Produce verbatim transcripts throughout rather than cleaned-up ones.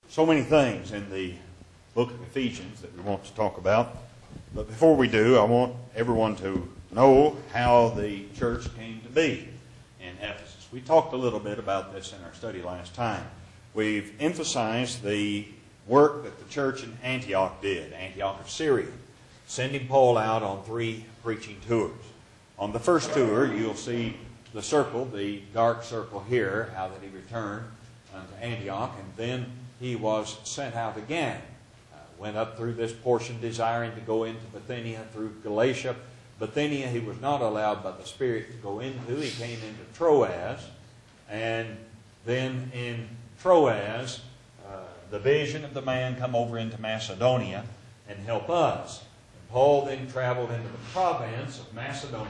so many things in the book of Ephesians that we want to talk about. But before we do, I want everyone to know how the church came to be in Ephesus. We talked a little bit about this in our study last time. We've emphasized the work that the church in Antioch did, Antioch of Syria, sending Paul out on three preaching tours. On the first tour, you'll see the circle, the dark circle here, how that he returned unto Antioch, and then he was sent out again. Uh, went up through this portion, desiring to go into Bithynia, through Galatia. Bithynia he was not allowed by the Spirit to go into. He came into Troas, and then in Troas, uh, the vision of the man come over into Macedonia and help us. And Paul then traveled into the province of Macedonia,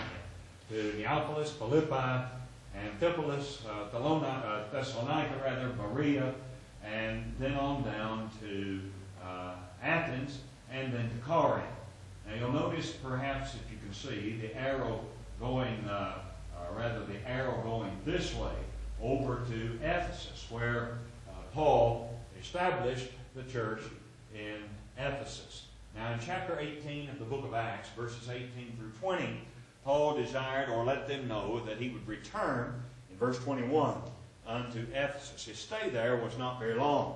to Neapolis, Philippi, Amphipolis, uh, Thessalonica, uh, Thessalonica, rather, Berea, and then on down to uh, Athens, and then to Corinth. Now you'll notice, perhaps, if you can see, the arrow going, uh, uh, rather the arrow going this way, over to Ephesus, where uh, Paul established the church in Ephesus. Now in chapter eighteen of the book of Acts, verses eighteen through twenty, Paul desired or let them know that he would return, in verse twenty-one, unto Ephesus. His stay there was not very long.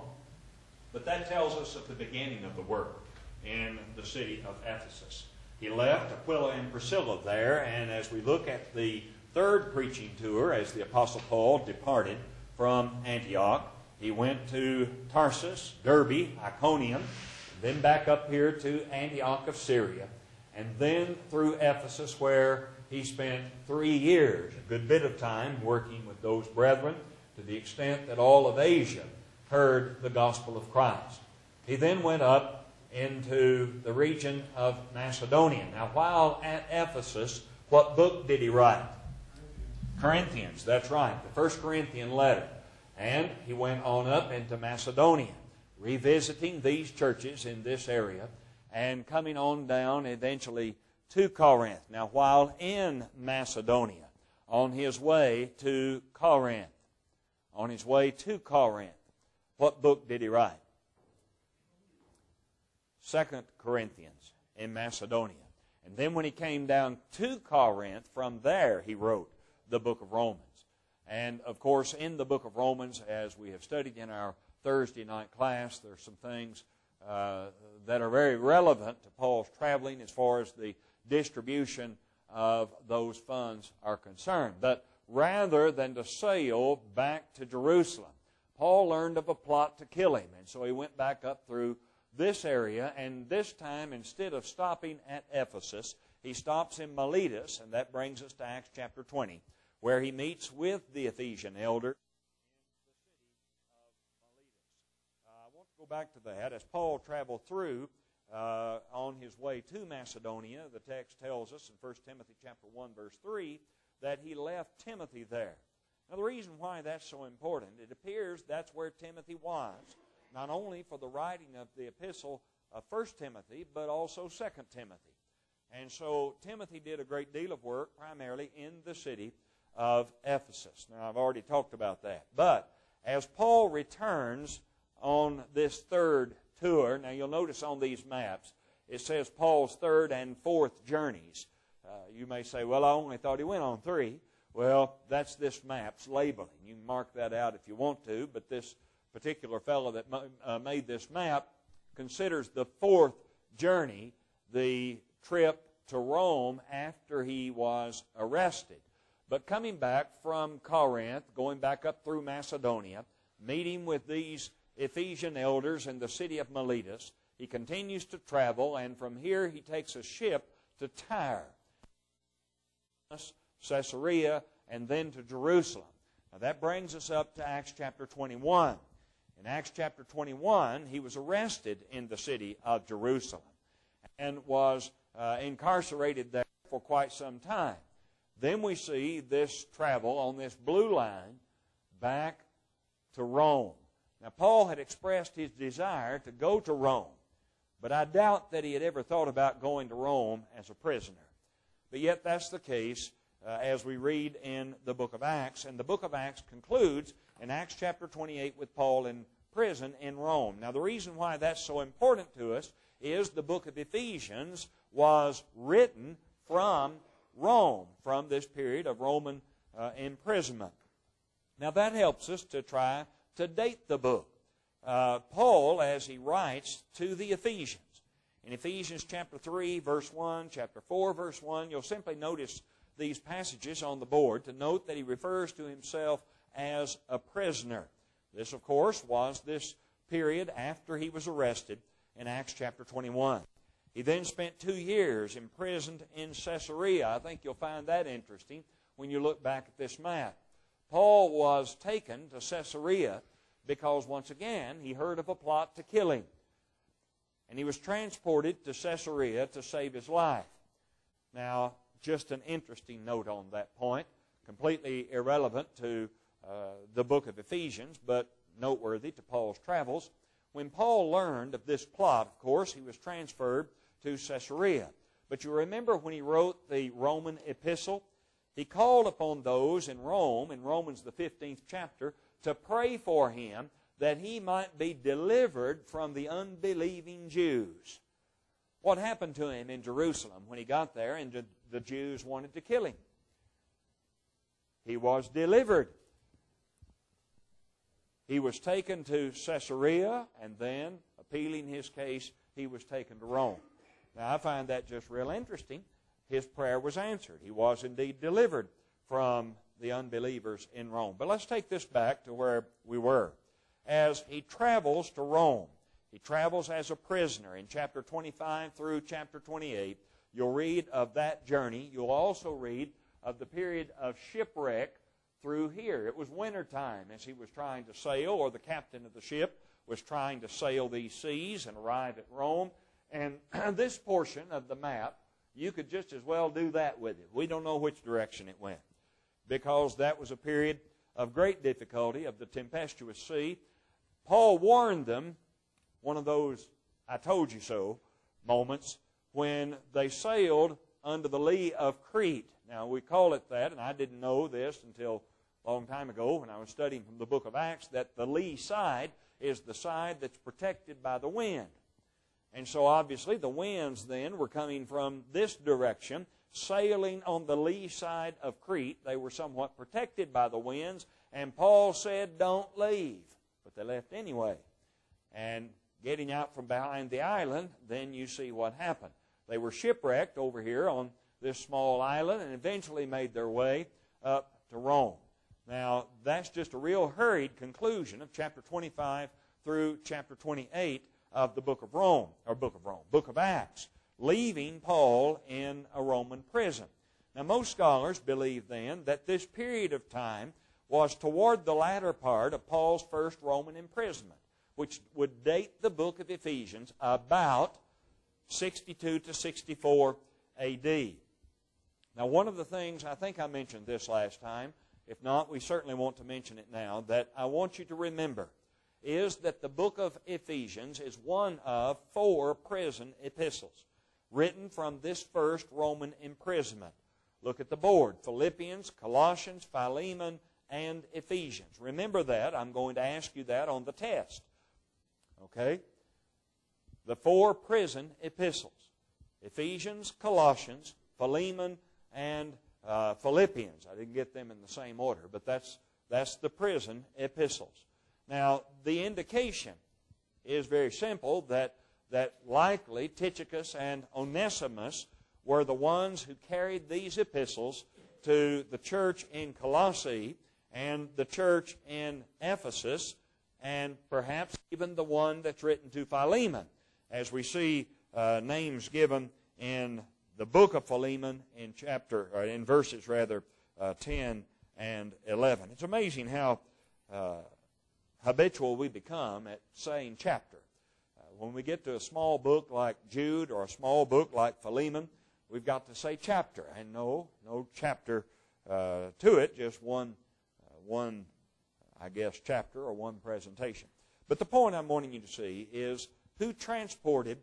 But that tells us of the beginning of the work in the city of Ephesus. He left Aquila and Priscilla there, and as we look at the third preaching tour, as the Apostle Paul departed from Antioch, he went to Tarsus, Derbe, Iconium, then back up here to Antioch of Syria, and then through Ephesus, where he spent three years, a good bit of time, working with those brethren, to the extent that all of Asia heard the gospel of Christ. He then went up into the region of Macedonia. Now, while at Ephesus, what book did he write? Corinthians, that's right, the First Corinthian letter. And he went on up into Macedonia, revisiting these churches in this area, and coming on down eventually to Corinth. Now, while in Macedonia, on his way to Corinth, on his way to Corinth, what book did he write? Second Corinthians in Macedonia. And then when he came down to Corinth, from there he wrote the book of Romans. And, of course, in the book of Romans, as we have studied in our Thursday night class, there are some things uh, that are very relevant to Paul's traveling as far as the distribution of those funds are concerned. But rather than to sail back to Jerusalem, Paul learned of a plot to kill him. And so he went back up through this area, and this time, instead of stopping at Ephesus, he stops in Miletus, and that brings us to Acts chapter twenty, where he meets with the Ephesian elder in the city of Miletus. Uh, I want to go back to that. As Paul traveled through uh, on his way to Macedonia, the text tells us in First Timothy chapter one, verse three, that he left Timothy there. Now, the reason why that's so important, it appears that's where Timothy was, not only for the writing of the epistle of First Timothy, but also Second Timothy. And so Timothy did a great deal of work, primarily in the city of Ephesus. Now, I've already talked about that. But as Paul returns on this third tour, now you'll notice on these maps, it says Paul's third and fourth journeys. Uh, you may say, well, I only thought he went on three. Well, that's this map's labeling. You can mark that out if you want to, but this particular fellow that uh, made this map considers the fourth journey the trip to Rome after he was arrested. But coming back from Corinth, going back up through Macedonia, meeting with these Ephesian elders in the city of Miletus, he continues to travel, and from here he takes a ship to Tyre, Caesarea, and then to Jerusalem. Now that brings us up to Acts chapter twenty-one. In Acts chapter twenty-one, he was arrested in the city of Jerusalem and was uh, incarcerated there for quite some time. Then we see this travel on this blue line back to Rome. Now, Paul had expressed his desire to go to Rome, but I doubt that he had ever thought about going to Rome as a prisoner. But yet that's the case uh, as we read in the book of Acts. And the book of Acts concludes in Acts chapter twenty-eight with Paul in prison in Rome. Now, the reason why that's so important to us is the book of Ephesians was written from Rome, from this period of Roman uh, imprisonment. Now, that helps us to try to date the book. Uh, Paul, as he writes to the Ephesians, in Ephesians chapter three, verse one, chapter four, verse one, you'll simply notice these passages on the board to note that he refers to himself as a prisoner. This, of course, was this period after he was arrested in Acts chapter twenty-one. He then spent two years imprisoned in Caesarea. I think you'll find that interesting when you look back at this map. Paul was taken to Caesarea because, once again, he heard of a plot to kill him. And he was transported to Caesarea to save his life. Now, just an interesting note on that point, completely irrelevant to uh, the book of Ephesians, but noteworthy to Paul's travels. When Paul learned of this plot, of course, he was transferred to Caesarea. But you remember when he wrote the Roman epistle, he called upon those in Rome, in Romans the fifteenth chapter, to pray for him that he might be delivered from the unbelieving Jews. What happened to him in Jerusalem when he got there and the Jews wanted to kill him? He was delivered. He was taken to Caesarea, and then, appealing his case, he was taken to Rome. Now, I find that just real interesting. His prayer was answered. He was indeed delivered from the unbelievers in Rome. But let's take this back to where we were. As he travels to Rome, he travels as a prisoner. In chapter twenty-five through chapter twenty-eight, you'll read of that journey. You'll also read of the period of shipwreck through here. It was wintertime as he was trying to sail, or the captain of the ship was trying to sail these seas and arrive at Rome. And this portion of the map, you could just as well do that with it. We don't know which direction it went, because that was a period of great difficulty, of the tempestuous sea. Paul warned them, one of those I told you so moments, when they sailed under the lee of Crete. Now, we call it that, and I didn't know this until a long time ago when I was studying from the book of Acts, that the lee side is the side that's protected by the wind. And so, obviously, the winds then were coming from this direction, sailing on the lee side of Crete. They were somewhat protected by the winds, and Paul said, don't leave. But they left anyway. And getting out from behind the island, then you see what happened. They were shipwrecked over here on this small island and eventually made their way up to Rome. Now, that's just a real hurried conclusion of chapter twenty-five through chapter twenty-eight of the book of Rome, or book of Rome, book of Acts, leaving Paul in a Roman prison. Now, most scholars believe then that this period of time was toward the latter part of Paul's first Roman imprisonment, which would date the book of Ephesians about sixty-two to sixty-four A D. Now, one of the things, I think I mentioned this last time, if not, we certainly want to mention it now, that I want you to remember is that the book of Ephesians is one of four prison epistles written from this first Roman imprisonment. Look at the board: Philippians, Colossians, Philemon, and Ephesians. Remember that. I'm going to ask you that on the test. Okay? The four prison epistles: Ephesians, Colossians, Philemon, and uh, Philippians. I didn't get them in the same order, but that's, that's the prison epistles. Now, the indication is very simple, that, that likely Tychicus and Onesimus were the ones who carried these epistles to the church in Colossae and the church in Ephesus, and perhaps even the one that's written to Philemon, as we see uh, names given in the book of Philemon in chapter, or in verses rather, uh, ten and eleven. It's amazing how uh, habitual we become at saying chapter. Uh, when we get to a small book like Jude or a small book like Philemon, we've got to say chapter, and no, no chapter uh, to it, just one, uh, one, I guess, chapter or one presentation. But the point I'm wanting you to see is who transported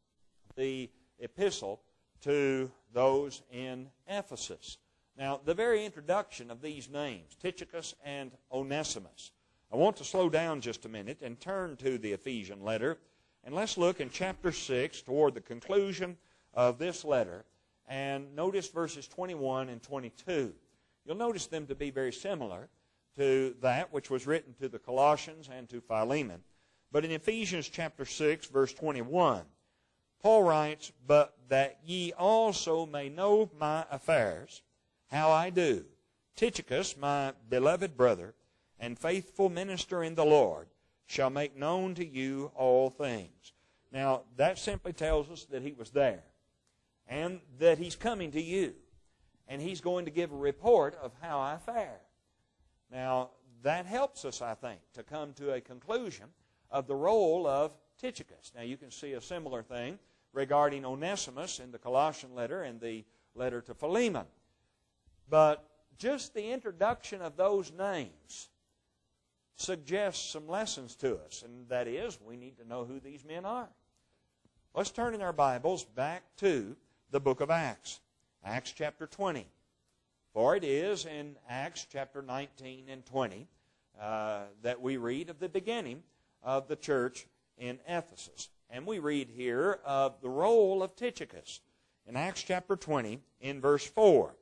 the epistle to those in Ephesus. Now, the very introduction of these names, Tychicus and Onesimus, I want to slow down just a minute and turn to the Ephesian letter, and let's look in chapter six toward the conclusion of this letter, and notice verses twenty-one and twenty-two. You'll notice them to be very similar to that which was written to the Colossians and to Philemon. But in Ephesians chapter six, verse twenty-one, Paul writes, "But that ye also may know my affairs, how I do, Tychicus, my beloved brother, and faithful minister in the Lord, shall make known to you all things." Now, that simply tells us that he was there, and that he's coming to you, and he's going to give a report of how I fare. Now, that helps us, I think, to come to a conclusion of the role of Tychicus. Now, you can see a similar thing regarding Onesimus in the Colossian letter and the letter to Philemon. But just the introduction of those names suggests some lessons to us, and that is, we need to know who these men are. Let's turn in our Bibles back to the book of Acts, Acts chapter twenty. For it is in Acts chapter nineteen and twenty uh, that we read of the beginning of the church in Ephesus. And we read here of the role of Tychicus in Acts chapter twenty in verse four.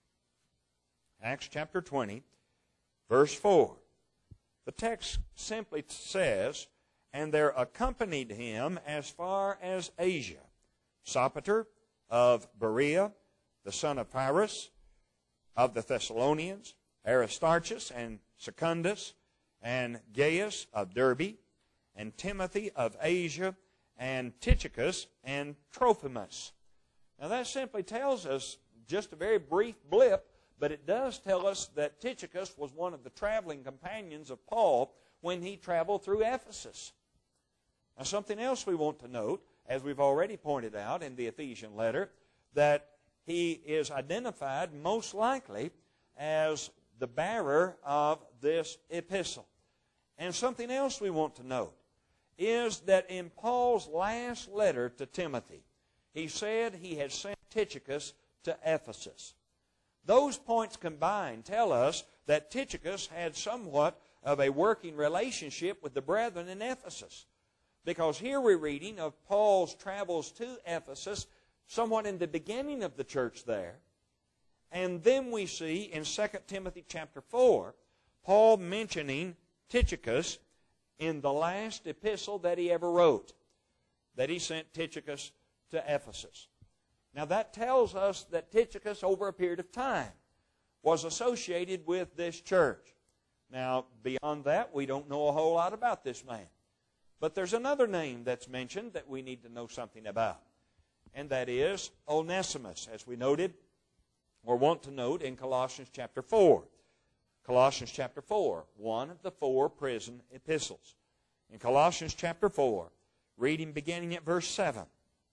Acts chapter twenty, verse four. The text simply says, "And there accompanied him as far as Asia, Sopater of Berea, the son of Pyrrhus, of the Thessalonians, Aristarchus and Secundus, and Gaius of Derbe, and Timothy of Asia, and Tychicus and Trophimus." Now that simply tells us just a very brief blip, but it does tell us that Tychicus was one of the traveling companions of Paul when he traveled through Ephesus. Now something else we want to note, as we've already pointed out in the Ephesian letter, that he is identified most likely as the bearer of this epistle. And something else we want to note is that in Paul's last letter to Timothy, he said he had sent Tychicus to Ephesus. Those points combined tell us that Tychicus had somewhat of a working relationship with the brethren in Ephesus. Because here we're reading of Paul's travels to Ephesus somewhat in the beginning of the church there. And then we see in Second Timothy chapter four, Paul mentioning Tychicus in the last epistle that he ever wrote, that he sent Tychicus to Ephesus. Now that tells us that Tychicus, over a period of time, was associated with this church. Now, beyond that, we don't know a whole lot about this man. But there's another name that's mentioned that we need to know something about, and that is Onesimus, as we noted, or want to note in Colossians chapter four. Colossians chapter four, one of the four prison epistles. In Colossians chapter four, reading beginning at verse seven.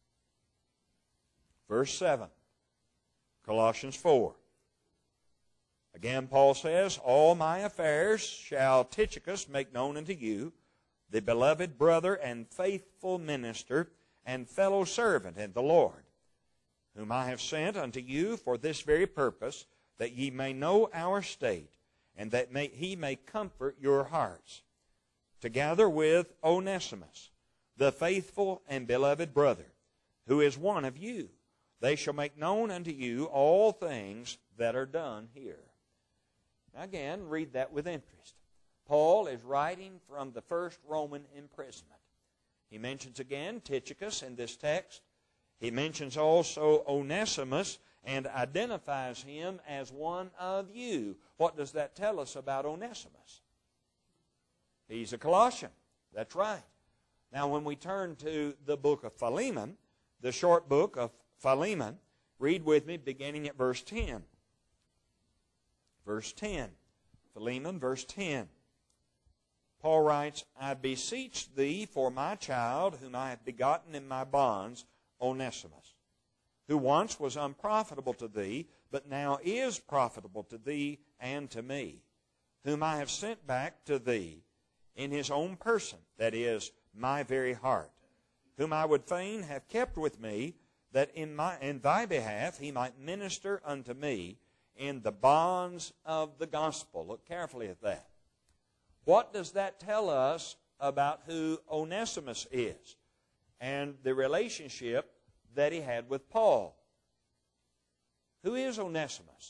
Verse seven, Colossians four. Again, Paul says, "All my affairs shall Tychicus make known unto you, the beloved brother and faithful minister and fellow servant in the Lord, whom I have sent unto you for this very purpose, that ye may know our state, and that may, he may comfort your hearts, together with Onesimus, the faithful and beloved brother, who is one of you. They shall make known unto you all things that are done here." Now again, read that with interest. Paul is writing from the first Roman imprisonment. He mentions again Tychicus in this text. He mentions also Onesimus and identifies him as one of you. What does that tell us about Onesimus? He's a Colossian. That's right. Now when we turn to the book of Philemon, the short book of Philemon, read with me beginning at verse ten. Verse ten. Philemon, verse ten. Paul writes, "I beseech thee for my child, whom I have begotten in my bonds, Onesimus, who once was unprofitable to thee, but now is profitable to thee and to me, whom I have sent back to thee in his own person, that is, my very heart, whom I would fain have kept with me, that in, my, in thy behalf he might minister unto me in the bonds of the gospel." Look carefully at that. What does that tell us about who Onesimus is and the relationship that he had with Paul? Who is Onesimus?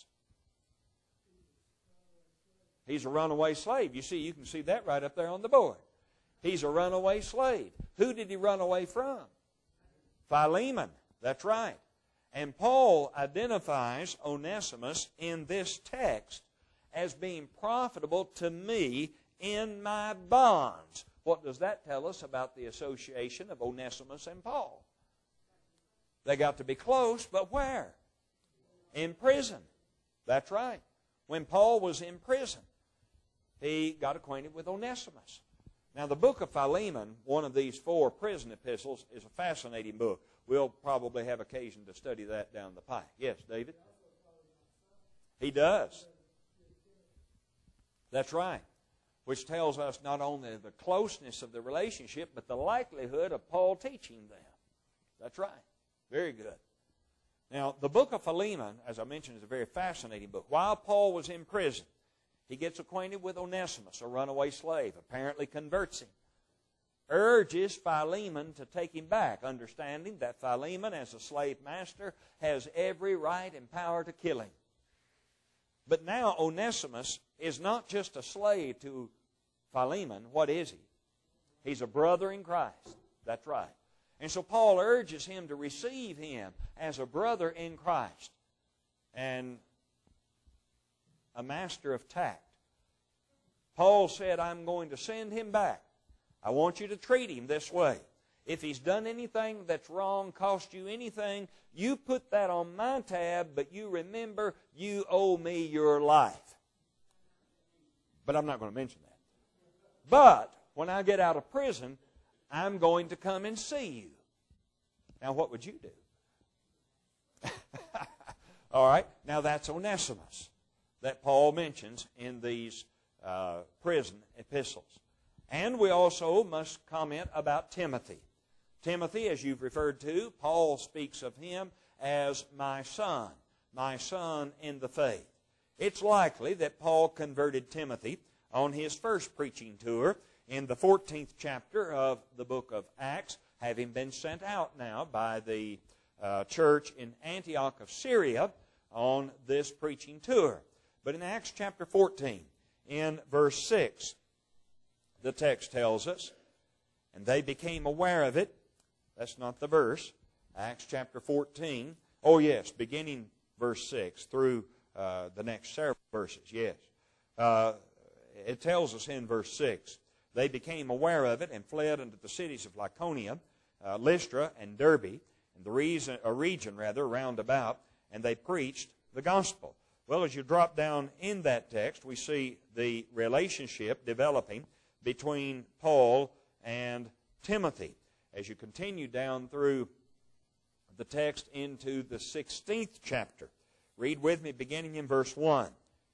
He's a runaway slave. You see, you can see that right up there on the board. He's a runaway slave. Who did he run away from? Philemon. That's right. And Paul identifies Onesimus in this text as being profitable to me in my bonds. What does that tell us about the association of Onesimus and Paul? They got to be close, but where? In prison. That's right. When Paul was in prison, he got acquainted with Onesimus. Now, the book of Philemon, one of these four prison epistles, is a fascinating book. We'll probably have occasion to study that down the pike. Yes, David? He does. That's right. Which tells us not only the closeness of the relationship, but the likelihood of Paul teaching them. That's right. Very good. Now, the book of Philemon, as I mentioned, is a very fascinating book. While Paul was in prison, he gets acquainted with Onesimus, a runaway slave, apparently converts him, urges Philemon to take him back, understanding that Philemon, as a slave master, has every right and power to kill him. But now Onesimus is not just a slave to Philemon. What is he? He's a brother in Christ. That's right. And so Paul urges him to receive him as a brother in Christ and a master of tact. Paul said, I'm going to send him back. I want you to treat him this way. If he's done anything that's wrong, cost you anything, you put that on my tab, but you remember you owe me your life. But I'm not going to mention that. But when I get out of prison, I'm going to come and see you. Now, what would you do? All right. Now, that's Onesimus that Paul mentions in these uh, prison epistles. And we also must comment about Timothy. Timothy, as you've referred to, Paul speaks of him as my son, my son in the faith. It's likely that Paul converted Timothy on his first preaching tour in the fourteenth chapter of the book of Acts, having been sent out now by the uh, church in Antioch of Syria on this preaching tour. But in Acts chapter fourteen, in verse six, the text tells us, and they became aware of it. That's not the verse. Acts chapter fourteen. Oh, yes, beginning verse six through uh, the next several verses, yes. Uh, it tells us in verse six, they became aware of it and fled unto the cities of Lycaonia, uh, Lystra, and Derbe, and the reason, a region rather round about, and they preached the gospel. Well, as you drop down in that text, we see the relationship developing between Paul and Timothy. As you continue down through the text into the sixteenth chapter, read with me beginning in verse one.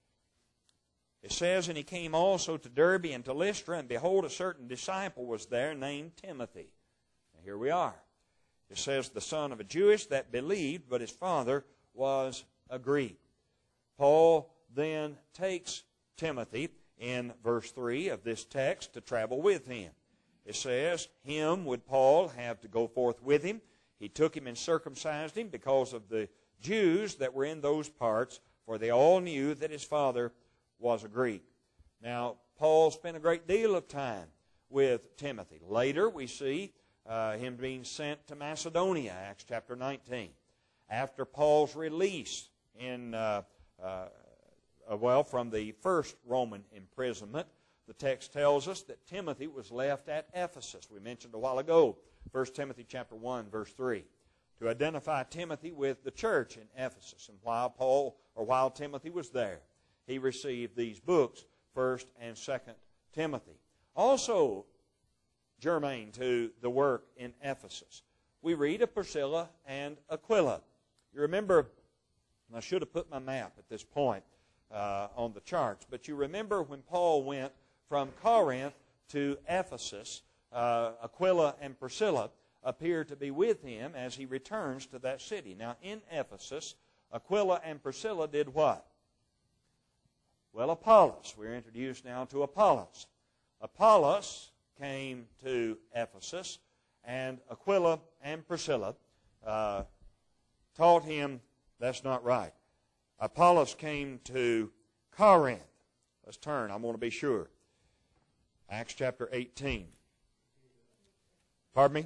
It says, And he came also to Derbe and to Lystra, and behold, a certain disciple was there named Timothy. Now, here we are. It says, the son of a Jewess that believed, but his father was a Greek. Paul then takes Timothy in verse three of this text to travel with him. It says, him would Paul have to go forth with him. He took him and circumcised him because of the Jews that were in those parts, for they all knew that his father was a Greek. Now, Paul spent a great deal of time with Timothy. Later, we see uh, him being sent to Macedonia, Acts chapter nineteen. After Paul's release in, uh, uh, well, from the first Roman imprisonment, the text tells us that Timothy was left at Ephesus. We mentioned a while ago, First Timothy chapter one, verse three, to identify Timothy with the church in Ephesus. And while Paul, or while Timothy was there, he received these books, First and Second Timothy. Also, germane to the work in Ephesus, we read of Priscilla and Aquila. You remember, and I should have put my map at this point uh, on the charts, but you remember when Paul went from Corinth to Ephesus, uh, Aquila and Priscilla appear to be with him as he returns to that city. Now, in Ephesus, Aquila and Priscilla did what? Well, Apollos. We're introduced now to Apollos. Apollos came to Ephesus, and Aquila and Priscilla uh, taught him that's not right. Apollos came to Corinth. Let's turn. I want to be sure. Acts chapter eighteen. Pardon me?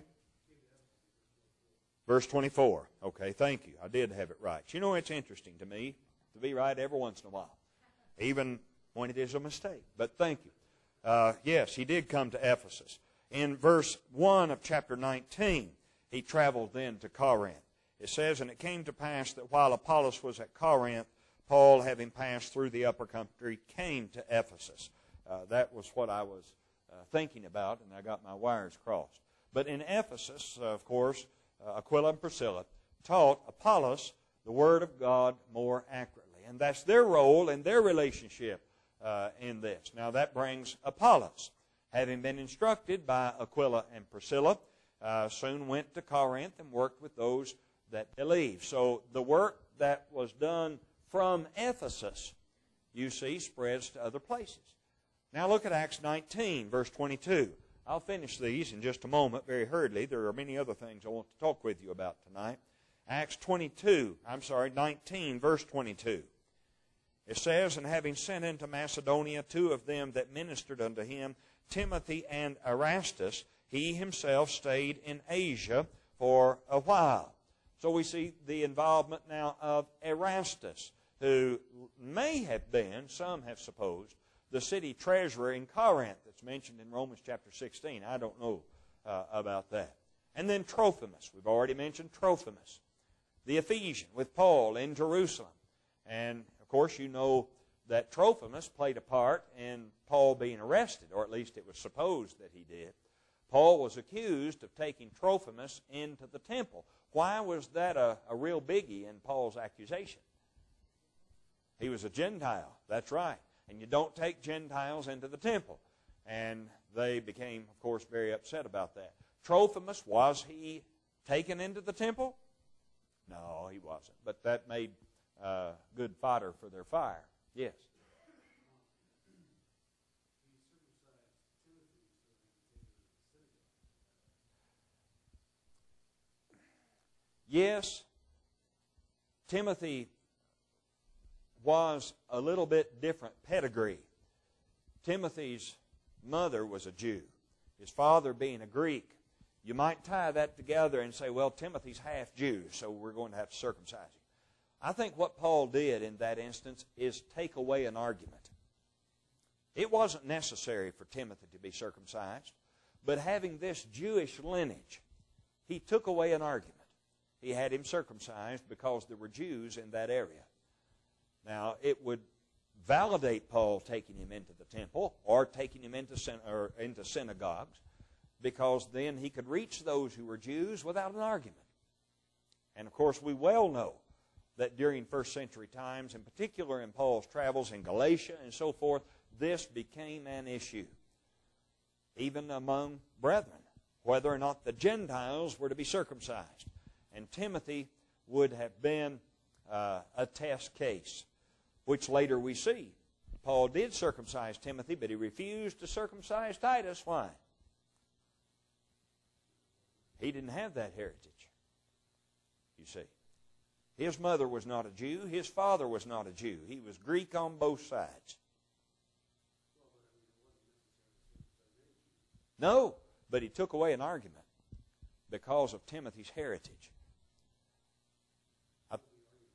Verse twenty-four. Okay, thank you. I did have it right. You know, it's interesting to me to be right every once in a while, even when it is a mistake. But thank you. Uh, yes, he did come to Ephesus. In verse one of chapter nineteen, he traveled then to Corinth. It says, "And it came to pass that while Apollos was at Corinth, Paul, having passed through the upper country, came to Ephesus." Uh, that was what I was uh, thinking about, and I got my wires crossed. But in Ephesus, uh, of course, uh, Aquila and Priscilla taught Apollos the Word of God more accurately. And that's their role and their relationship uh, in this. Now that brings Apollos, having been instructed by Aquila and Priscilla, uh, soon went to Corinth and worked with those that believed. So the work that was done from Ephesus, you see, spreads to other places. Now look at Acts nineteen, verse twenty-two. I'll finish these in just a moment very hurriedly. There are many other things I want to talk with you about tonight. Acts twenty-two, I'm sorry, nineteen, verse twenty-two. It says, "And having sent into Macedonia two of them that ministered unto him, Timothy and Erastus, he himself stayed in Asia for a while." So we see the involvement now of Erastus, who may have been, some have supposed, the city treasurer in Corinth that's mentioned in Romans chapter sixteen. I don't know uh, about that. And then Trophimus. We've already mentioned Trophimus, the Ephesian with Paul in Jerusalem. And, of course, you know that Trophimus played a part in Paul being arrested, or at least it was supposed that he did. Paul was accused of taking Trophimus into the temple. Why was that a, a real biggie in Paul's accusation? He was a Gentile, that's right. And you don't take Gentiles into the temple. And they became, of course, very upset about that. Trophimus, was he taken into the temple? No, he wasn't. But that made uh, good fodder for their fire. Yes. Yes, Timothy was a little bit different pedigree. Timothy's mother was a Jew, his father being a Greek. You might tie that together and say, well, Timothy's half Jew, so we're going to have to circumcise him. I think what Paul did in that instance is take away an argument. It wasn't necessary for Timothy to be circumcised, but having this Jewish lineage, he took away an argument. He had him circumcised because there were Jews in that area. Now, it would validate Paul taking him into the temple or taking him into, syn- or into synagogues, because then he could reach those who were Jews without an argument. And, of course, we well know that during first century times, in particular in Paul's travels in Galatia and so forth, this became an issue, even among brethren, whether or not the Gentiles were to be circumcised. And Timothy would have been uh, a test case, which later we see. Paul did circumcise Timothy, but he refused to circumcise Titus. Why? He didn't have that heritage, you see. His mother was not a Jew. His father was not a Jew. He was Greek on both sides. No, but he took away an argument because of Timothy's heritage. I,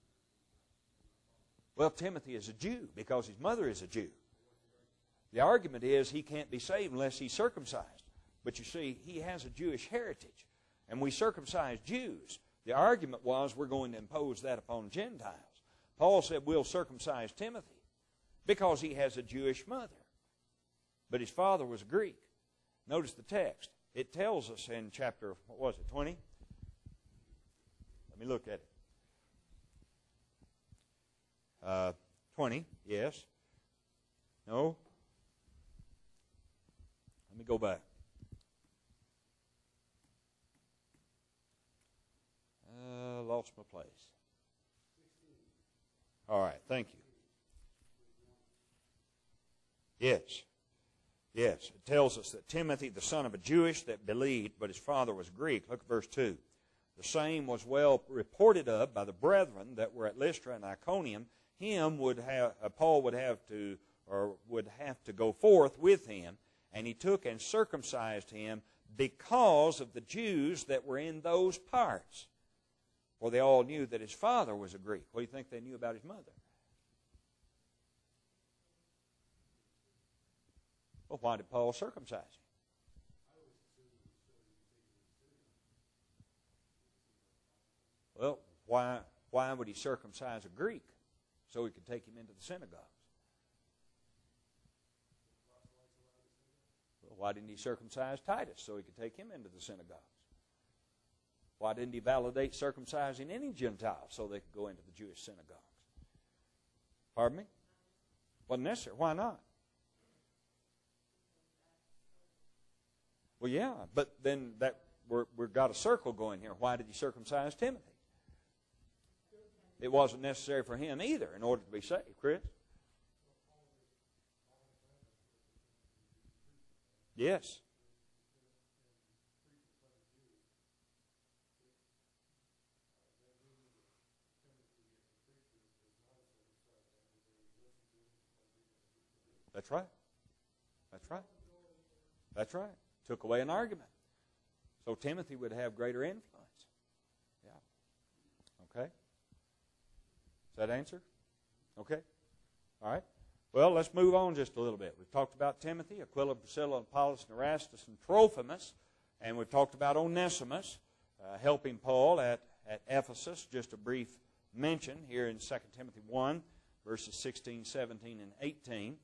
well, Timothy is a Jew because his mother is a Jew. The argument is he can't be saved unless he's circumcised. But you see, he has a Jewish heritage, and we circumcise Jews. The argument was we're going to impose that upon Gentiles. Paul said we'll circumcise Timothy because he has a Jewish mother. But his father was a Greek. Notice the text. It tells us in chapter, what was it, twenty? Let me look at it. Uh, twenty, yes. No. Let me go back. Uh, lost my place. All right, thank you. Yes. Yes, it tells us that Timothy, the son of a Jewish that believed, but his father was Greek. Look at verse two. The same was well reported of by the brethren that were at Lystra and Iconium. Him would have, uh, Paul would have to, or would have to go forth with him, and he took and circumcised him because of the Jews that were in those parts. For they all knew that his father was a Greek. What do you think they knew about his mother? Well, why did Paul circumcise him? Well, why, why would he circumcise a Greek? So he could take him into the synagogues. Well, why didn't he circumcise Titus? So he could take him into the synagogues. Why didn't he validate circumcising any Gentile so they could go into the Jewish synagogues? Pardon me? Wasn't necessary. Why not? Well, yeah, but then that we're, we've got a circle going here. Why did he circumcise Timothy? It wasn't necessary for him either in order to be saved. Chris? Yes. That's right. That's right. That's right. Took away an argument. So Timothy would have greater influence. Yeah. Okay. Does that answer? Okay. All right. Well, let's move on just a little bit. We've talked about Timothy, Aquila, Priscilla, Apollos, and Erastus, and Trophimus. And we've talked about Onesimus, uh, helping Paul at, at Ephesus. Just a brief mention here in Second Timothy one, verses sixteen, seventeen, and eighteen.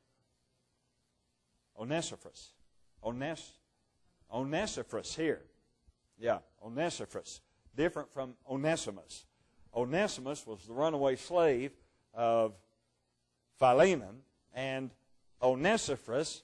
Onesiphorus. Ones, Onesiphorus here. Yeah, Onesiphorus. Different from Onesimus. Onesimus was the runaway slave of Philemon, and Onesiphorus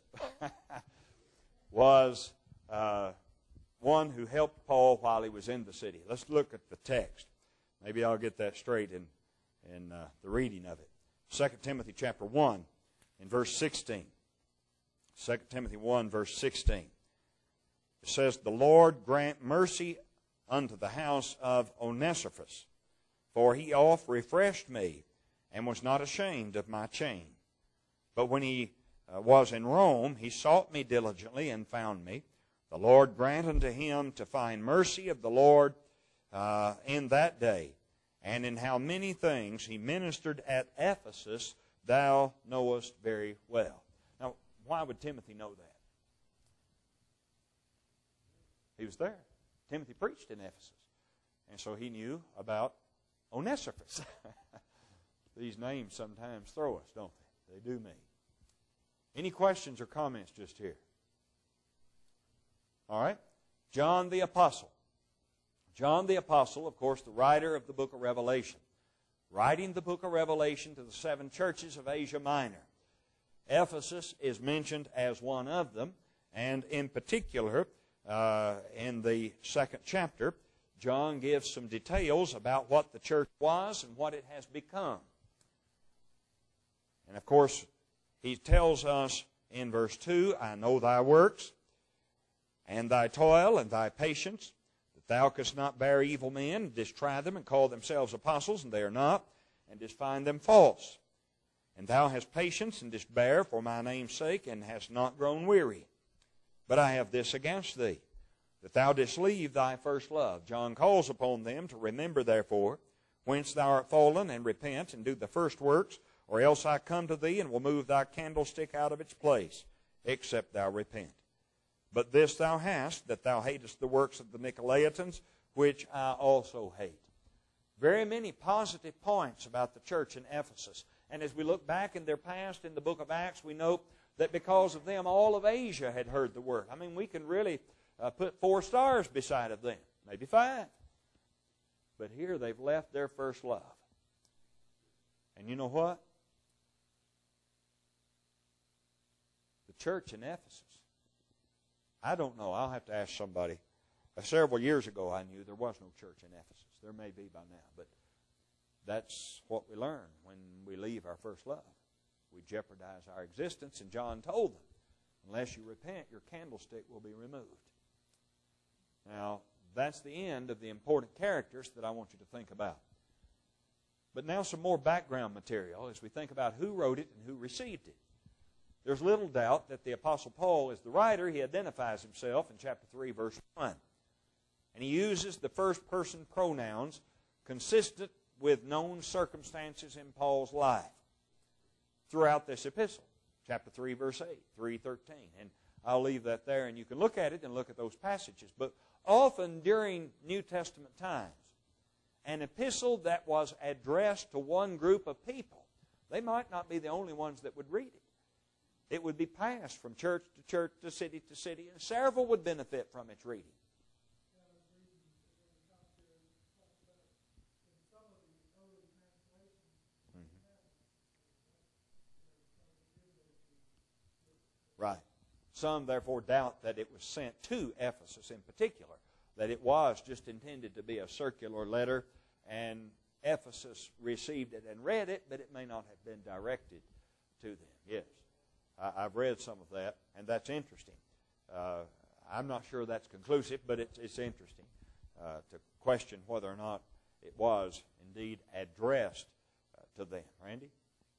was uh, one who helped Paul while he was in the city. Let's look at the text. Maybe I'll get that straight in, in uh, the reading of it. Second Timothy chapter one, in verse sixteen. Second Timothy one, verse sixteen. It says, "The Lord grant mercy unto the house of Onesiphorus, for he oft refreshed me, and was not ashamed of my chain. But when he uh, was in Rome, he sought me diligently and found me. The Lord grant unto him to find mercy of the Lord uh, in that day. And in how many things he ministered at Ephesus, thou knowest very well." Now, why would Timothy know that? He was there. Timothy preached in Ephesus. And so he knew about Onesiphorus. These names sometimes throw us, don't they? They do me. Any questions or comments just here? All right. John the Apostle. John the Apostle, of course, the writer of the book of Revelation. Writing the book of Revelation to the seven churches of Asia Minor. Ephesus is mentioned as one of them, and in particular, uh, in the second chapter, John gives some details about what the church was and what it has become. And of course, he tells us in verse two, "I know thy works, and thy toil, and thy patience, that thou canst not bear evil men, and didst try them, and call themselves apostles, and they are not, and didst find them false. And thou hast patience, and didst bear for my name's sake, and hast not grown weary. But I have this against thee, that thou didst leave thy first love. John calls upon them to remember, therefore, whence thou art fallen, and repent, and do the first works, or else I come to thee, and will move thy candlestick out of its place, except thou repent. But this thou hast, that thou hatest the works of the Nicolaitans, which I also hate." Very many positive points about the church in Ephesus. And as we look back in their past in the book of Acts, we know that because of them, all of Asia had heard the word. I mean, we can really uh, put four stars beside of them, maybe five. But here they've left their first love. And you know what? The church in Ephesus, I don't know. I'll have to ask somebody. Uh, several years ago, I knew there was no church in Ephesus. There may be by now, but that's what we learn when we leave our first love. We jeopardize our existence, and John told them Unless you repent, your candlestick will be removed. Now, that's the end of the important characters that I want you to think about. But now some more background material as we think about who wrote it and who received it. There's little doubt that the Apostle Paul is the writer. He identifies himself in chapter three, verse one. And he uses the first-person pronouns consistent with known circumstances in Paul's life throughout this epistle. Chapter three, verse eight, three thirteen. And I'll leave that there, and you can look at it and look at those passages. But often during New Testament times, an epistle that was addressed to one group of people, they might not be the only ones that would read it. It would be passed from church to church, to city to city, and several would benefit from its reading. Right. Some, therefore, doubt that it was sent to Ephesus in particular, that it was just intended to be a circular letter, and Ephesus received it and read it, but it may not have been directed to them. Yes, I, I've read some of that, and that's interesting. Uh, I'm not sure that's conclusive, but it's, it's interesting uh, to question whether or not it was indeed addressed uh, to them. Randy?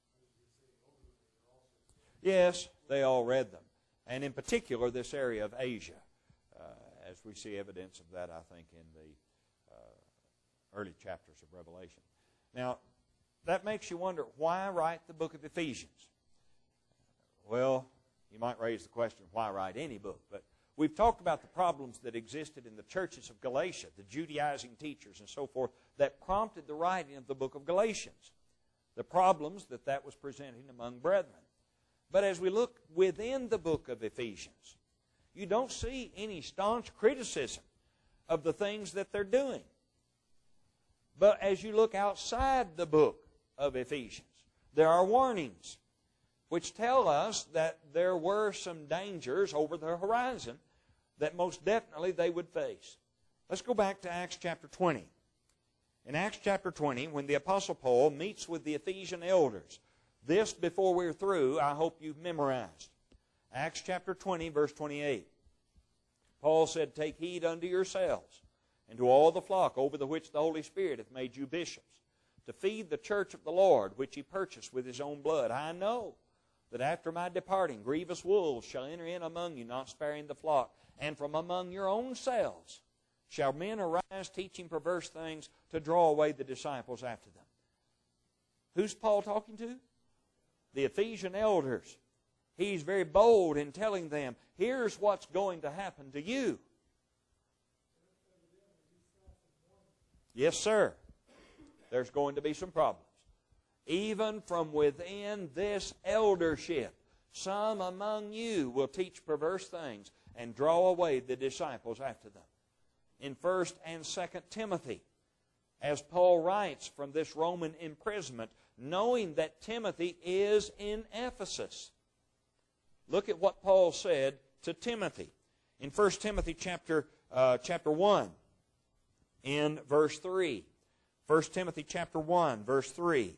Yes, they all read them. And in particular, this area of Asia, uh, as we see evidence of that, I think, in the uh, early chapters of Revelation. Now, that makes you wonder, why write the book of Ephesians? Well, you might raise the question, why write any book? But we've talked about the problems that existed in the churches of Galatia, the Judaizing teachers and so forth, that prompted the writing of the book of Galatians, the problems that that was presenting among brethren. But as we look within the book of Ephesians, you don't see any staunch criticism of the things that they're doing. But as you look outside the book of Ephesians, there are warnings which tell us that there were some dangers over the horizon that most definitely they would face. Let's go back to Acts chapter twenty. In Acts chapter twenty, when the Apostle Paul meets with the Ephesian elders, this, before we're through, I hope you've memorized. Acts chapter twenty, verse twenty-eight. Paul said, "Take heed unto yourselves, and to all the flock over the which the Holy Spirit hath made you bishops, to feed the church of the Lord, which he purchased with his own blood. I know that after my departing, grievous wolves shall enter in among you, not sparing the flock. And from among your own selves shall men arise, teaching perverse things, to draw away the disciples after them." Who's Paul talking to? The Ephesian elders. He's very bold in telling them, here's what's going to happen to you. Yes, sir. There's going to be some problems. Even from within this eldership, some among you will teach perverse things and draw away the disciples after them. In First and Second Timothy, as Paul writes from this Roman imprisonment, knowing that Timothy is in Ephesus. Look at what Paul said to Timothy in First Timothy chapter, uh, chapter one, in verse three. First Timothy chapter one, verse three.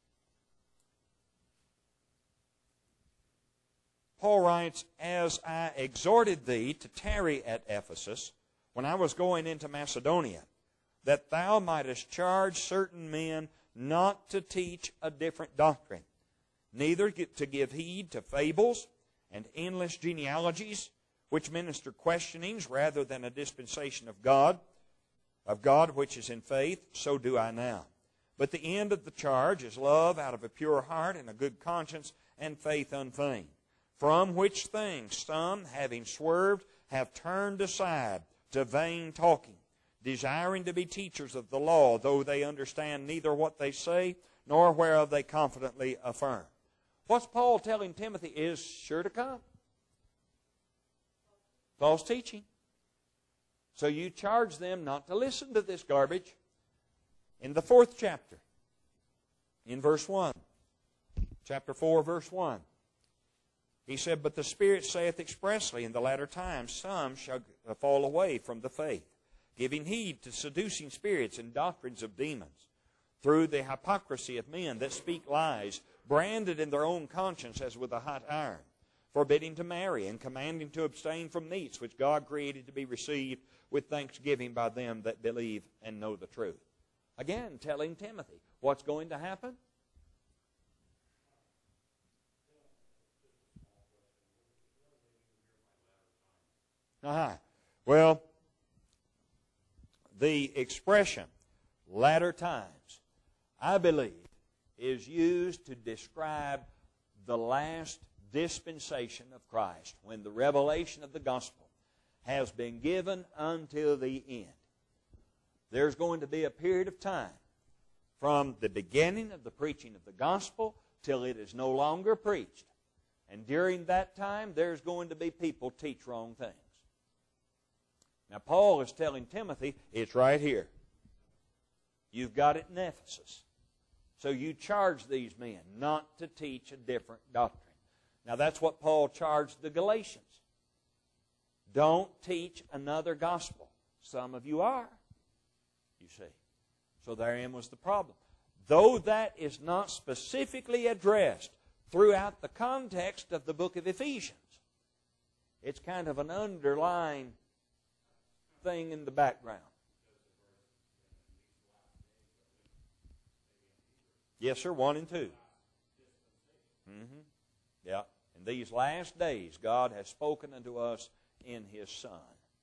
Paul writes, "As I exhorted thee to tarry at Ephesus, when I was going into Macedonia, that thou mightest charge certain men not to teach a different doctrine, neither to give heed to fables and endless genealogies, which minister questionings rather than a dispensation of God, of God which is in faith, so do I now. But the end of the charge is love out of a pure heart and a good conscience and faith unfeigned. From which things some, having swerved, have turned aside to vain talking, desiring to be teachers of the law, though they understand neither what they say, nor whereof they confidently affirm." What's Paul telling Timothy is sure to come. False teaching. So you charge them not to listen to this garbage. In the fourth chapter, in verse one, chapter four, verse one, he said, "But the Spirit saith expressly, in the latter times some shall fall away from the faith, giving heed to seducing spirits and doctrines of demons, through the hypocrisy of men that speak lies, branded in their own conscience as with a hot iron. forbidding to marry, and commanding to abstain from meats which God created to be received with thanksgiving by them that believe and know the truth. Again, telling Timothy what's going to happen. Uh-huh. Well, the expression latter times, I believe, is used to describe the last dispensation of Christ, when the revelation of the gospel has been given until the end. There's going to be a period of time from the beginning of the preaching of the gospel till it is no longer preached. And during that time, there's going to be people teach wrong things. Now, Paul is telling Timothy, it's right here. You've got it in Ephesus. So you charge these men not to teach a different doctrine. Now, that's what Paul charged the Galatians. Don't teach another gospel. Some of you are, you see. So therein was the problem. Though that is not specifically addressed throughout the context of the book of Ephesians, it's kind of an underlying thing in the background. Yes, sir, one and two. Mm-hmm. Yeah. In these last days, God has spoken unto us in His Son.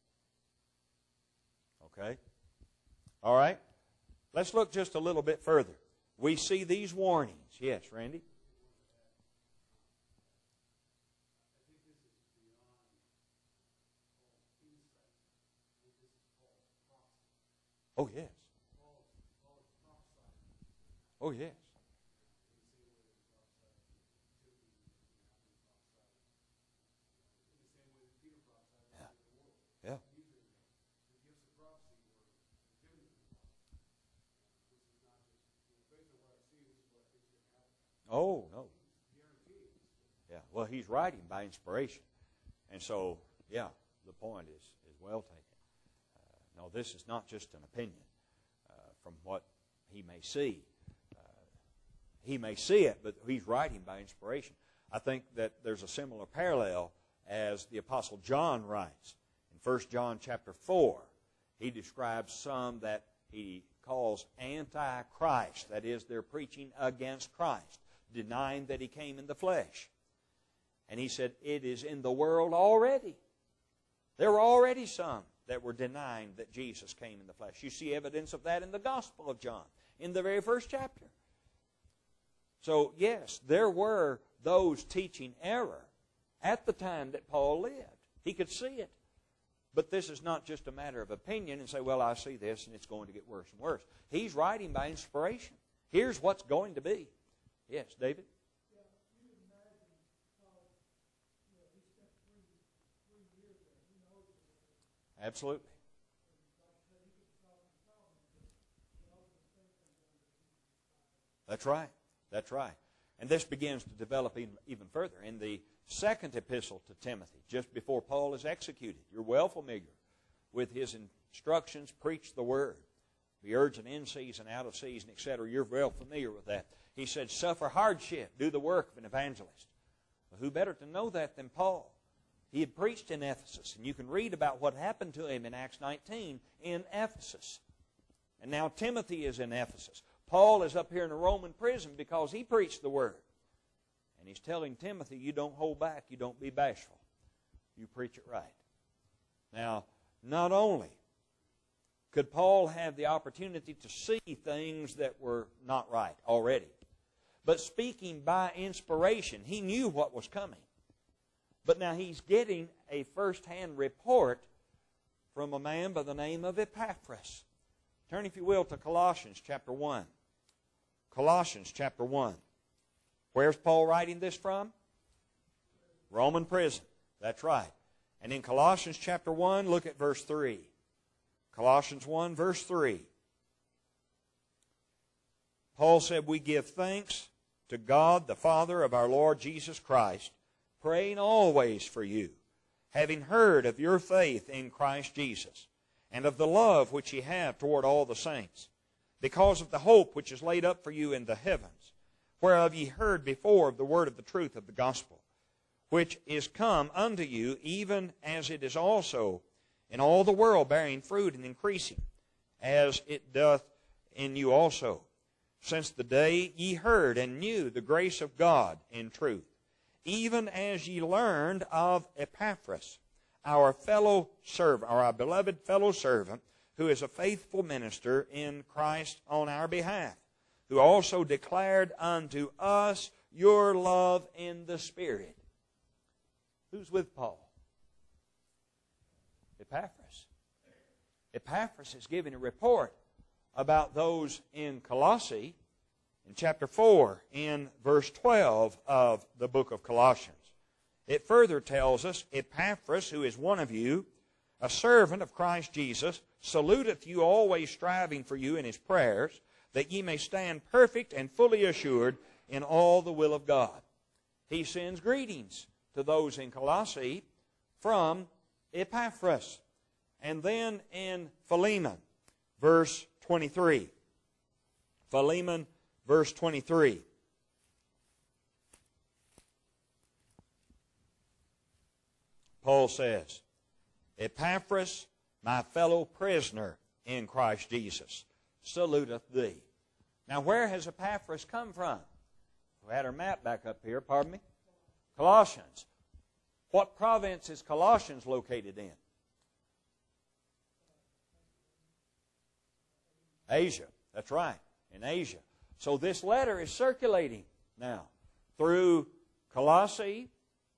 Okay? All right? Let's look just a little bit further. We see these warnings. Yes, Randy? Oh, yes. Oh, yes. Yeah. Yeah. Oh, no. Yeah, well, he's writing by inspiration. And so, yeah, the point is, is well taken. Uh, no, this is not just an opinion uh, from what he may see. Uh, he may see it, but he's writing by inspiration. I think that there's a similar parallel as the Apostle John writes. In First John chapter four, he describes some that he calls anti-Christ. That is, they're preaching against Christ, denying that He came in the flesh. And he said, it is in the world already. There were already some that were denying that Jesus came in the flesh. You see evidence of that in the Gospel of John, in the very first chapter. So, yes, there were those teaching error at the time that Paul lived. He could see it. But this is not just a matter of opinion and say, well, I see this and it's going to get worse and worse. He's writing by inspiration. Here's what's going to be. Yes, David? Absolutely. That's right. That's right. And this begins to develop even further. In the second epistle to Timothy, just before Paul is executed, you're well familiar with his instructions, preach the word. Be urgent in season, out of season, et cetera. You're well familiar with that. He said, suffer hardship, do the work of an evangelist. Well, who better to know that than Paul? He had preached in Ephesus, and you can read about what happened to him in Acts nineteen in Ephesus. And now Timothy is in Ephesus. Paul is up here in a Roman prison because he preached the word. And he's telling Timothy, you don't hold back, you don't be bashful. You preach it right. Now, not only could Paul have the opportunity to see things that were not right already, but speaking by inspiration, he knew what was coming. But now he's getting a first-hand report from a man by the name of Epaphras. Turn, if you will, to Colossians chapter one. Colossians chapter one. Where's Paul writing this from? Roman prison. That's right. And in Colossians chapter one, look at verse three. Colossians one, verse three. Paul said, we give thanks to God, the Father of our Lord Jesus Christ, praying always for you, having heard of your faith in Christ Jesus, and of the love which ye have toward all the saints, because of the hope which is laid up for you in the heavens, whereof ye heard before of the word of the truth of the gospel, which is come unto you, even as it is also in all the world, bearing fruit and increasing, as it doth in you also, since the day ye heard and knew the grace of God in truth, even as ye learned of Epaphras, our fellow servant, or our beloved fellow servant, who is a faithful minister in Christ on our behalf, who also declared unto us your love in the Spirit. Who's with Paul? Epaphras. Epaphras is giving a report about those in Colossae in chapter four, in verse twelve of the book of Colossians. It further tells us, Epaphras, who is one of you, a servant of Christ Jesus, saluteth you, always striving for you in his prayers, that ye may stand perfect and fully assured in all the will of God. He sends greetings to those in Colossae from Epaphras. And then in Philemon, verse twenty-three. Philemon, verse twenty-three. Paul says, Epaphras, my fellow prisoner in Christ Jesus, saluteth thee. Now, where has Epaphras come from? We had our map back up here, pardon me. Colossians. What province is Colossians located in? Asia. That's right, in Asia. So this letter is circulating now through Colossae,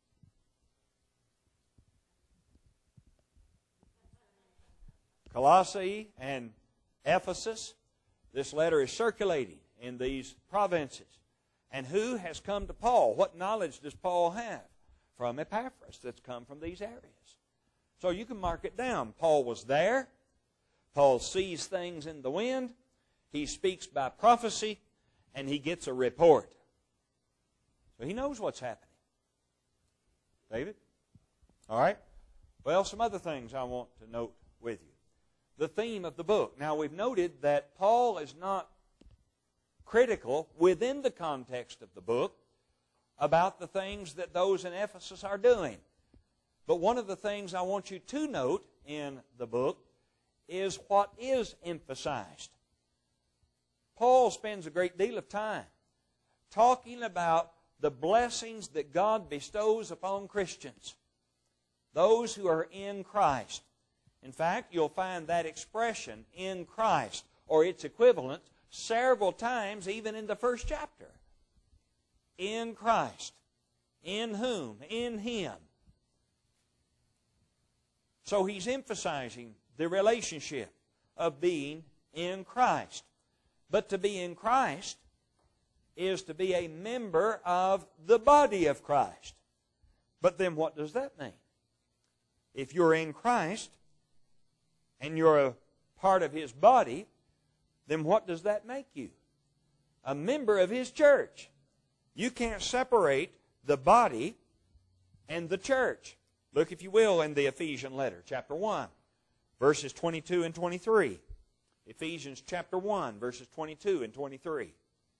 Colossae and Ephesus. This letter is circulating in these provinces. And who has come to Paul? What knowledge does Paul have? From Epaphras that's come from these areas. So you can mark it down. Paul was there. Paul sees things in the wind. He speaks by prophecy. And he gets a report. So he knows what's happening. David? All right. Well, some other things I want to note with you. The theme of the book. Now, we've noted that Paul is not critical within the context of the book about the things that those in Ephesus are doing. But one of the things I want you to note in the book is what is emphasized. Paul spends a great deal of time talking about the blessings that God bestows upon Christians, those who are in Christ. In fact, you'll find that expression, in Christ, or its equivalent, several times even in the first chapter. In Christ. In whom? In Him. So he's emphasizing the relationship of being in Christ. But to be in Christ is to be a member of the body of Christ. But then what does that mean? If you're in Christ and you're a part of His body, then what does that make you? A member of His church. You can't separate the body and the church. Look, if you will, in the Ephesian letter, chapter one, verses twenty-two and twenty-three. Ephesians chapter one, verses twenty-two and twenty-three.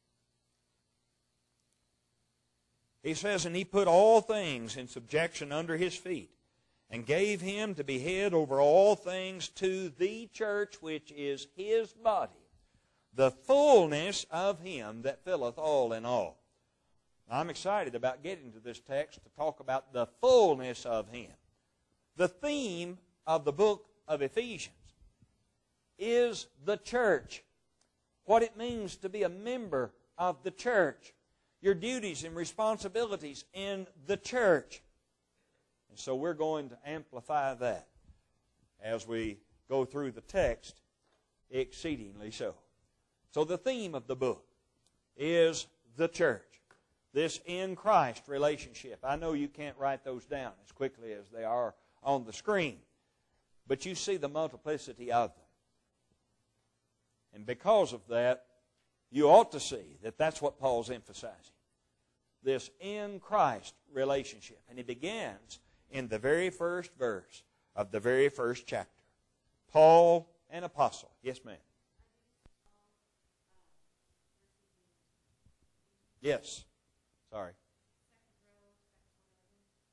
He says, and He put all things in subjection under His feet, and gave Him to be head over all things to the church, which is His body, the fullness of Him that filleth all in all. Now, I'm excited about getting to this text to talk about the fullness of Him. The theme of the book of Ephesians is the church. What it means to be a member of the church. Your duties and responsibilities in the church. And so we're going to amplify that as we go through the text, exceedingly so. So the theme of the book is the church. This in Christ relationship. I know you can't write those down as quickly as they are on the screen, but you see the multiplicity of them. And because of that, you ought to see that that's what Paul's emphasizing. This in Christ relationship. And he begins in the very first verse of the very first chapter. Paul, an apostle. Yes, ma'am. Yes. Sorry.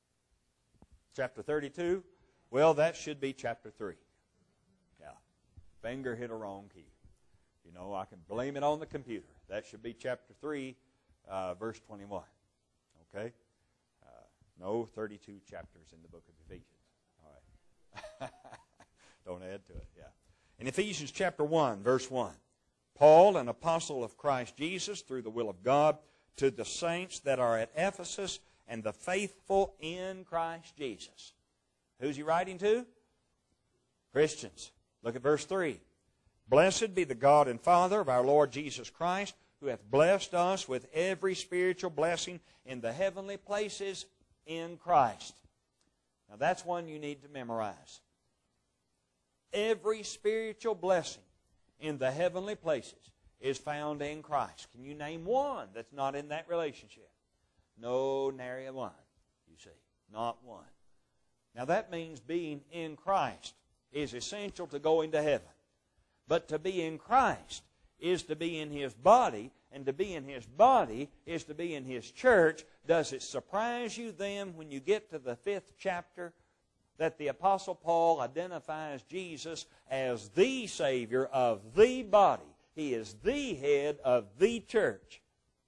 chapter thirty-two? Well, that should be chapter three. Yeah. Finger hit a wrong key. You know, I can blame it on the computer. That should be chapter three, uh, verse twenty-one. Okay? Uh, no thirty-two chapters in the book of Ephesians. All right. Don't add to it, yeah. In Ephesians chapter one, verse one, Paul, an apostle of Christ Jesus, through the will of God, to the saints that are at Ephesus and the faithful in Christ Jesus. Who's he writing to? Christians. Look at verse three. Blessed be the God and Father of our Lord Jesus Christ, who hath blessed us with every spiritual blessing in the heavenly places in Christ. Now that's one you need to memorize. Every spiritual blessing in the heavenly places is found in Christ. Can you name one that's not in that relationship? No, nary a one, you see. Not one. Now that means being in Christ is essential to going to heaven. But to be in Christ is to be in His body, and to be in His body is to be in His church. Does it surprise you then when you get to the fifth chapter that the Apostle Paul identifies Jesus as the Savior of the body? He is the head of the church.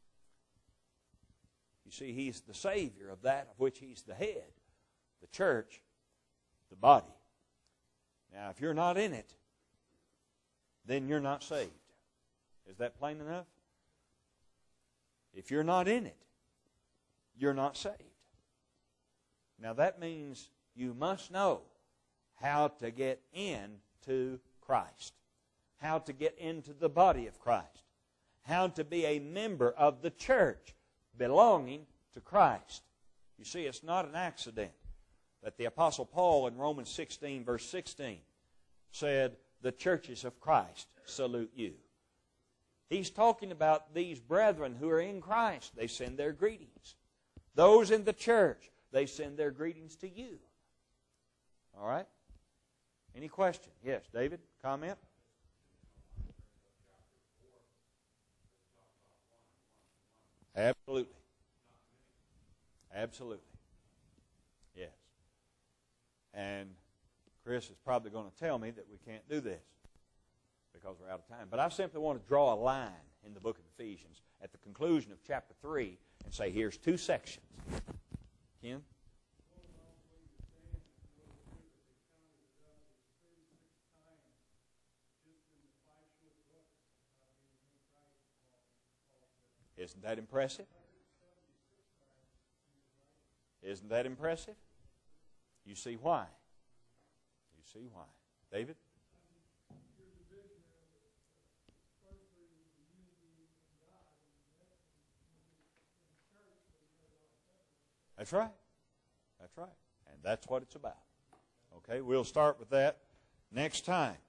You see, He's the Savior of that of which He's the head. The church, the body. Now, if you're not in it, then you're not saved. Is that plain enough? If you're not in it, you're not saved. Now that means you must know how to get into Christ, how to get into the body of Christ, how to be a member of the church belonging to Christ. You see, it's not an accident that the Apostle Paul in Romans sixteen, verse sixteen, said, the churches of Christ salute you. He's talking about these brethren who are in Christ. They send their greetings. Those in the church, they send their greetings to you. All right? Any question? Yes, David, comment? Absolutely. Absolutely. Yes. And Chris is probably going to tell me that we can't do this because we're out of time. But I simply want to draw a line in the book of Ephesians at the conclusion of chapter three and say, here's two sections. Ken? Isn't that impressive? Isn't that impressive? You see why. You see why. David? That's right. That's right. And that's what it's about. Okay, we'll start with that next time.